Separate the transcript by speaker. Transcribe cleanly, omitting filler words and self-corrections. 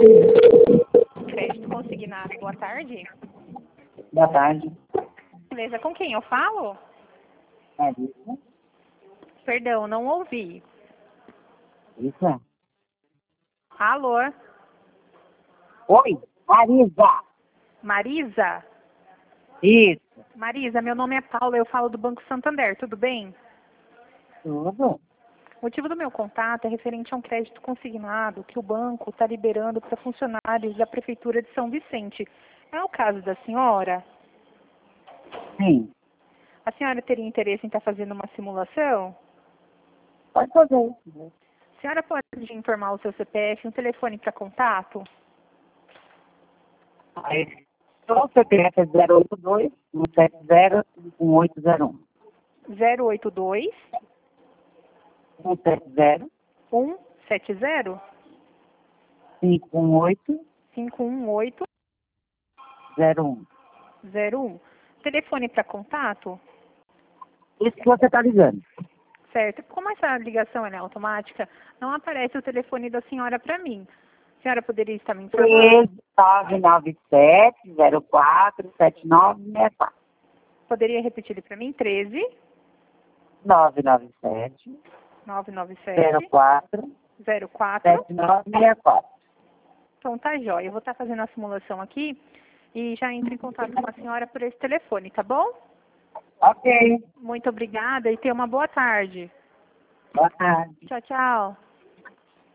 Speaker 1: Crédito consignado, boa tarde.
Speaker 2: Boa tarde.
Speaker 1: Beleza, com quem eu falo?
Speaker 2: É isso?
Speaker 1: Perdão, não ouvi.
Speaker 2: Isso?
Speaker 1: Alô?
Speaker 2: Oi, Marisa.
Speaker 1: Marisa?
Speaker 2: Isso.
Speaker 1: Marisa, meu nome é Paula, eu falo do Banco Santander, tudo bem?
Speaker 2: Tudo?
Speaker 1: O motivo do meu contato é referente a um crédito consignado que o banco está liberando para funcionários da Prefeitura de São Vicente. É o caso da senhora?
Speaker 2: Sim.
Speaker 1: A senhora teria interesse em estar fazendo uma simulação?
Speaker 2: Pode fazer.
Speaker 1: A senhora pode informar o seu CPF e um telefone para contato?
Speaker 2: Aí, o CPF é 082 170 1801.
Speaker 1: 082
Speaker 2: 170
Speaker 1: 170
Speaker 2: 518
Speaker 1: 518
Speaker 2: 01.
Speaker 1: 01. Telefone para contato?
Speaker 2: Isso que você está ligando.
Speaker 1: Certo. Como essa ligação é automática, não aparece o telefone da senhora para mim. A senhora poderia estar me informando?
Speaker 2: 997 04 7964.
Speaker 1: Poderia repetir ele para mim? 13
Speaker 2: 997
Speaker 1: 997
Speaker 2: 04
Speaker 1: 04.
Speaker 2: 7964.
Speaker 1: Então tá jóia. Eu vou estar fazendo a simulação aqui e já entro em contato com a senhora por esse telefone, tá bom?
Speaker 2: Ok.
Speaker 1: Muito obrigada e tenha uma boa tarde.
Speaker 2: Boa tarde.
Speaker 1: Tchau, tchau.